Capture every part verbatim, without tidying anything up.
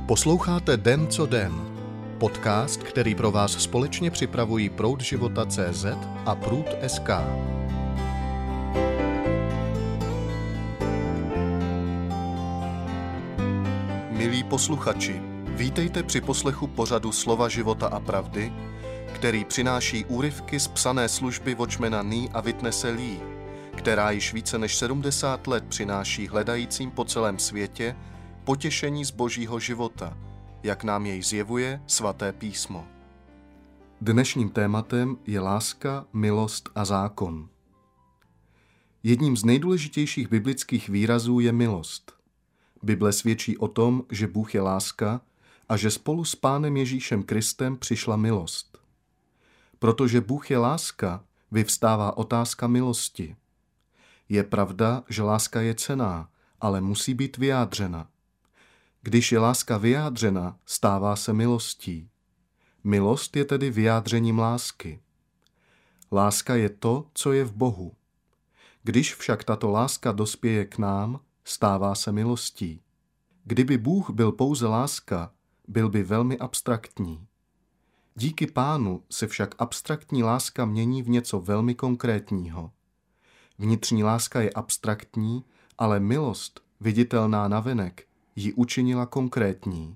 Posloucháte Den co den, podcast, který pro vás společně připravují Proud života tečka cé zet a Průd tečka es ká. Milí posluchači, vítejte při poslechu pořadu Slova života a pravdy, který přináší úryvky z psané služby Watchmana Nee a Witnesse Lee, která již více než sedmdesát let přináší hledajícím po celém světě potěšení z božího života, jak nám jej zjevuje svaté písmo. Dnešním tématem je láska, milost a zákon. Jedním z nejdůležitějších biblických výrazů je milost. Bible svědčí o tom, že Bůh je láska a že spolu s Pánem Ježíšem Kristem přišla milost. Protože Bůh je láska, vyvstává otázka milosti. Je pravda, že láska je cenná, ale musí být vyjádřena. Když je láska vyjádřena, stává se milostí. Milost je tedy vyjádřením lásky. Láska je to, co je v Bohu. Když však tato láska dospěje k nám, stává se milostí. Kdyby Bůh byl pouze láska, byl by velmi abstraktní. Díky Pánu se však abstraktní láska mění v něco velmi konkrétního. Vnitřní láska je abstraktní, ale milost, viditelná navenek, ji učinila konkrétní.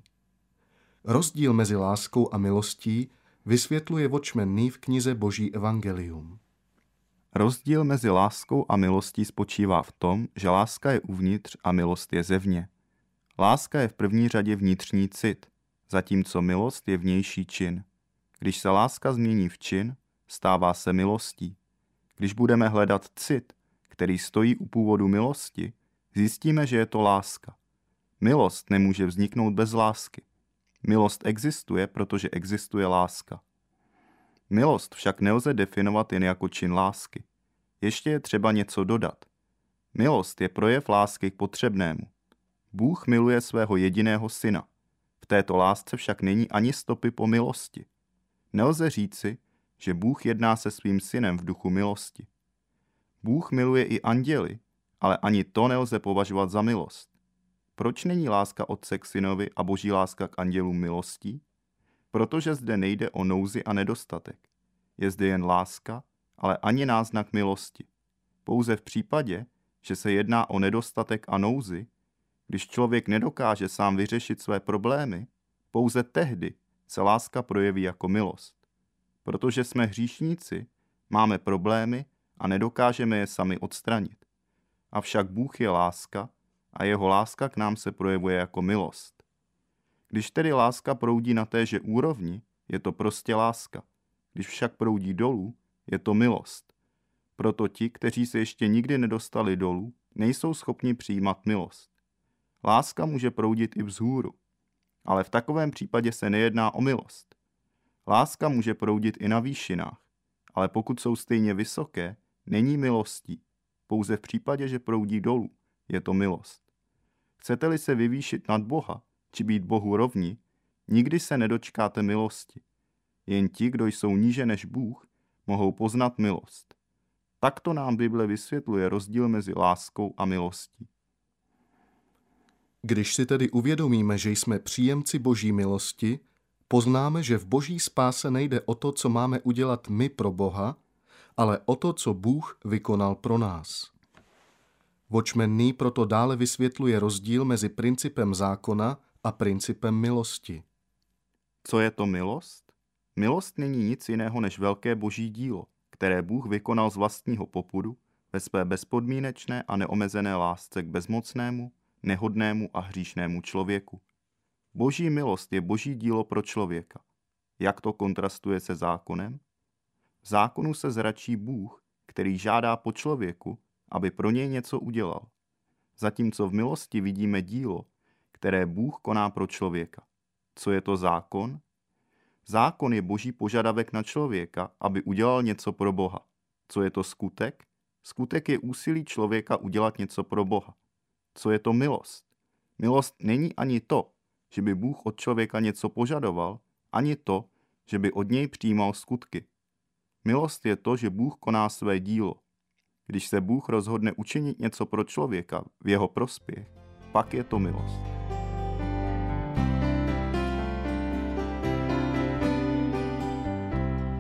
Rozdíl mezi láskou a milostí vysvětluje Watchman Nee v knize Boží evangelium. Rozdíl mezi láskou a milostí spočívá v tom, že láska je uvnitř a milost je zevně. Láska je v první řadě vnitřní cit, zatímco milost je vnější čin. Když se láska změní v čin, stává se milostí. Když budeme hledat cit, který stojí u původu milosti, zjistíme, že je to láska. Milost nemůže vzniknout bez lásky. Milost existuje, protože existuje láska. Milost však nelze definovat jen jako čin lásky. Ještě je třeba něco dodat. Milost je projev lásky k potřebnému. Bůh miluje svého jediného syna. V této lásce však není ani stopy po milosti. Nelze říci, že Bůh jedná se svým synem v duchu milosti. Bůh miluje i anděly, ale ani to nelze považovat za milost. Proč není láska Otce k synovi a boží láska k andělům milostí? Protože zde nejde o nouzi a nedostatek. Je zde jen láska, ale ani náznak milosti. Pouze v případě, že se jedná o nedostatek a nouzi, když člověk nedokáže sám vyřešit své problémy, pouze tehdy se láska projeví jako milost. Protože jsme hříšníci, máme problémy a nedokážeme je sami odstranit. Avšak Bůh je láska a jeho láska k nám se projevuje jako milost. Když tedy láska proudí na téže úrovni, je to prostě láska. Když však proudí dolů, je to milost. Proto ti, kteří se ještě nikdy nedostali dolů, nejsou schopni přijímat milost. Láska může proudit i vzhůru, ale v takovém případě se nejedná o milost. Láska může proudit i na výšinách, ale pokud jsou stejně vysoké, není milostí. Pouze v případě, že proudí dolů, je to milost. Chcete-li se vyvýšit nad Boha, či být Bohu rovni, nikdy se nedočkáte milosti. Jen ti, kdo jsou níže než Bůh, mohou poznat milost. Takto nám Bible vysvětluje rozdíl mezi láskou a milostí. Když si tedy uvědomíme, že jsme příjemci boží milosti, poznáme, že v boží spáse nejde o to, co máme udělat my pro Boha, ale o to, co Bůh vykonal pro nás. Watchman Nee proto dále vysvětluje rozdíl mezi principem zákona a principem milosti. Co je to milost? Milost není nic jiného než velké boží dílo, které Bůh vykonal z vlastního popudu ve své bezpodmínečné a neomezené lásce k bezmocnému, nehodnému a hříšnému člověku. Boží milost je boží dílo pro člověka. Jak to kontrastuje se zákonem? V zákonu se zračí Bůh, který žádá po člověku, aby pro něj něco udělal. Zatímco v milosti vidíme dílo, které Bůh koná pro člověka. Co je to zákon? Zákon je boží požadavek na člověka, aby udělal něco pro Boha. Co je to skutek? Skutek je úsilí člověka udělat něco pro Boha. Co je to milost? Milost není ani to, že by Bůh od člověka něco požadoval, ani to, že by od něj přijímal skutky. Milost je to, že Bůh koná své dílo. Když se Bůh rozhodne učinit něco pro člověka v jeho prospěch, pak je to milost.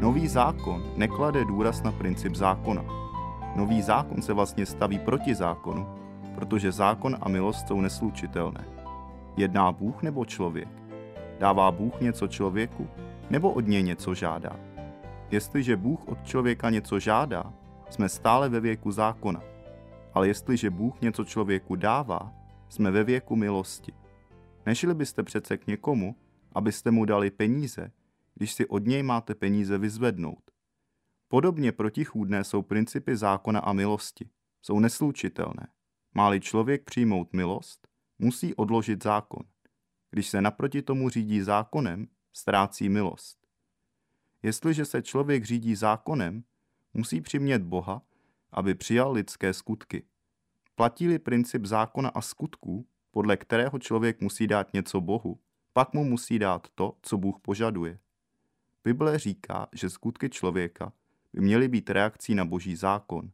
Nový zákon neklade důraz na princip zákona. Nový zákon se vlastně staví proti zákonu, protože zákon a milost jsou neslučitelné. Jedná Bůh nebo člověk? Dává Bůh něco člověku, nebo od něj něco žádá? Jestliže Bůh od člověka něco žádá, jsme stále ve věku zákona. Ale jestliže Bůh něco člověku dává, jsme ve věku milosti. Nešli byste přece k někomu, abyste mu dali peníze, když si od něj máte peníze vyzvednout. Podobně protichůdné jsou principy zákona a milosti. Jsou neslučitelné. Má-li člověk přijmout milost, musí odložit zákon. Když se naproti tomu řídí zákonem, ztrácí milost. Jestliže se člověk řídí zákonem, musí přimět Boha, aby přijal lidské skutky. Platí-li princip zákona a skutků, podle kterého člověk musí dát něco Bohu, pak mu musí dát to, co Bůh požaduje. Bible říká, že skutky člověka by měly být reakcí na Boží zákon.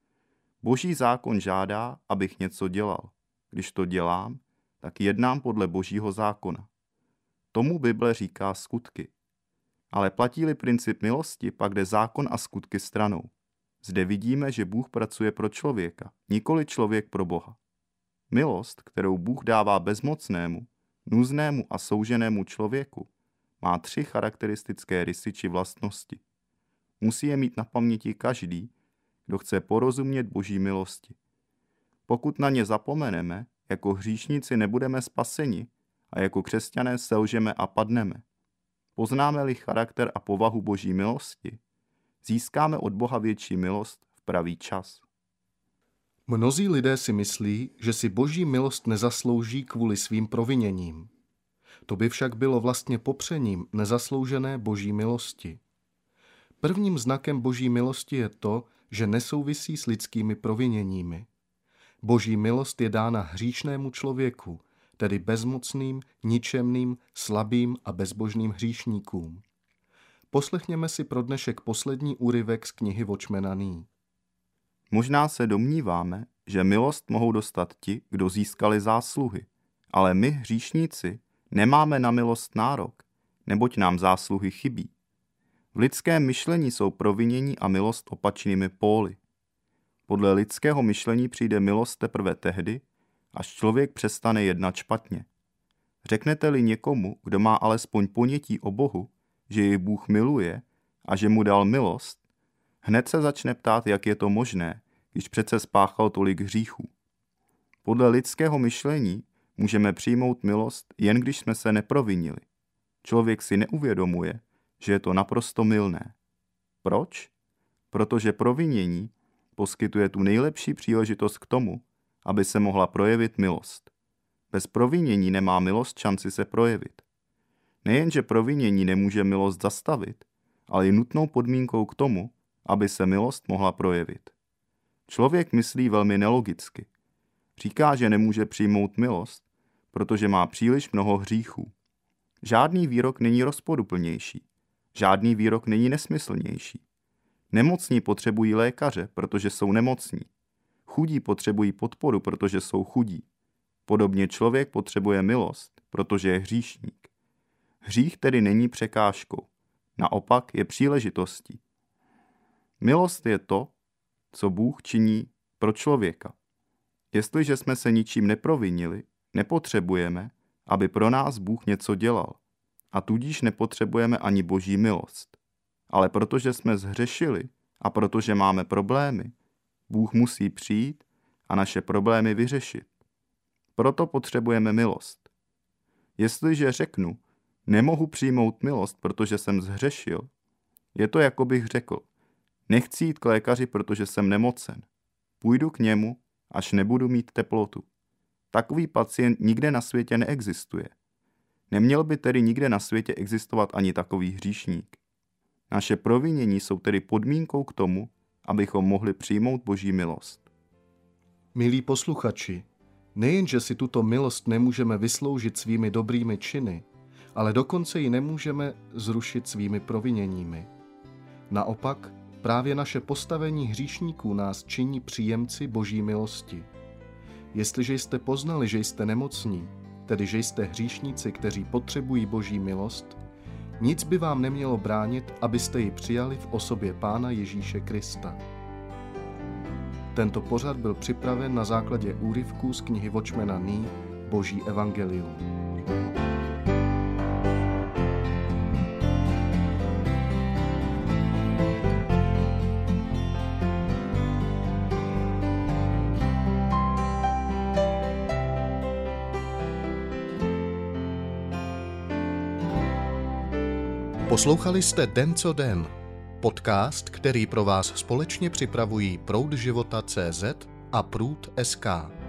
Boží zákon žádá, abych něco dělal. Když to dělám, tak jednám podle Božího zákona. Tomu Bible říká skutky. Ale platí-li princip milosti, pak jde zákon a skutky stranou. Zde vidíme, že Bůh pracuje pro člověka, nikoli člověk pro Boha. Milost, kterou Bůh dává bezmocnému, nuznému a souženému člověku, má tři charakteristické rysy či vlastnosti. Musí je mít na paměti každý, kdo chce porozumět Boží milosti. Pokud na ně zapomeneme, jako hříšníci nebudeme spaseni a jako křesťané selžeme a padneme. Poznáme-li charakter a povahu Boží milosti, získáme od Boha větší milost v pravý čas. Mnozí lidé si myslí, že si Boží milost nezaslouží kvůli svým proviněním. To by však bylo vlastně popřením nezasloužené Boží milosti. Prvním znakem Boží milosti je to, že nesouvisí s lidskými proviněními. Boží milost je dána hříšnému člověku, tedy bezmocným, ničemným, slabým a bezbožným hříšníkům. Poslechněme si pro dnešek poslední úryvek z knihy Watchmana Nee. Možná se domníváme, že milost mohou dostat ti, kdo získali zásluhy, ale my, hříšníci, nemáme na milost nárok, neboť nám zásluhy chybí. V lidském myšlení jsou provinění a milost opačnými póly. Podle lidského myšlení přijde milost teprve tehdy, až člověk přestane jednat špatně. Řeknete-li někomu, kdo má alespoň ponětí o Bohu, že jej Bůh miluje a že mu dal milost, hned se začne ptát, jak je to možné, když přece spáchal tolik hříchů. Podle lidského myšlení můžeme přijmout milost, jen když jsme se neprovinili. Člověk si neuvědomuje, že je to naprosto mylné. Proč? Protože provinění poskytuje tu nejlepší příležitost k tomu, aby se mohla projevit milost. Bez provinění nemá milost šanci se projevit. Nejenže provinění nemůže milost zastavit, ale je nutnou podmínkou k tomu, aby se milost mohla projevit. Člověk myslí velmi nelogicky. Říká, že nemůže přijmout milost, protože má příliš mnoho hříchů. Žádný výrok není rozporuplnější. Žádný výrok není nesmyslnější. Nemocní potřebují lékaře, protože jsou nemocní. Chudí potřebují podporu, protože jsou chudí. Podobně člověk potřebuje milost, protože je hříšník. Hřích tedy není překážkou. Naopak je příležitostí. Milost je to, co Bůh činí pro člověka. Jestliže jsme se ničím neprovinili, nepotřebujeme, aby pro nás Bůh něco dělal. A tudíž nepotřebujeme ani Boží milost. Ale protože jsme zhřešili a protože máme problémy, Bůh musí přijít a naše problémy vyřešit. Proto potřebujeme milost. Jestliže řeknu, nemohu přijmout milost, protože jsem zhřešil, je to, jako bych řekl, nechci jít k lékaři, protože jsem nemocen. Půjdu k němu, až nebudu mít teplotu. Takový pacient nikde na světě neexistuje. Neměl by tedy nikde na světě existovat ani takový hříšník. Naše provinění jsou tedy podmínkou k tomu, abychom mohli přijmout Boží milost. Milí posluchači, nejenže si tuto milost nemůžeme vysloužit svými dobrými činy, ale dokonce ji nemůžeme zrušit svými proviněními. Naopak, právě naše postavení hříšníků nás činí příjemci Boží milosti. Jestliže jste poznali, že jste nemocní, tedy že jste hříšníci, kteří potřebují Boží milost, Nic by vám nemělo bránit, abyste ji přijali v osobě Pána Ježíše Krista. Tento pořad byl připraven na základě úryvků z knihy Watchmana Nee Boží evangelium. Poslouchali jste Den co den, podcast, který pro vás společně připravují Proud života tečka cé zet a Průd tečka es ká.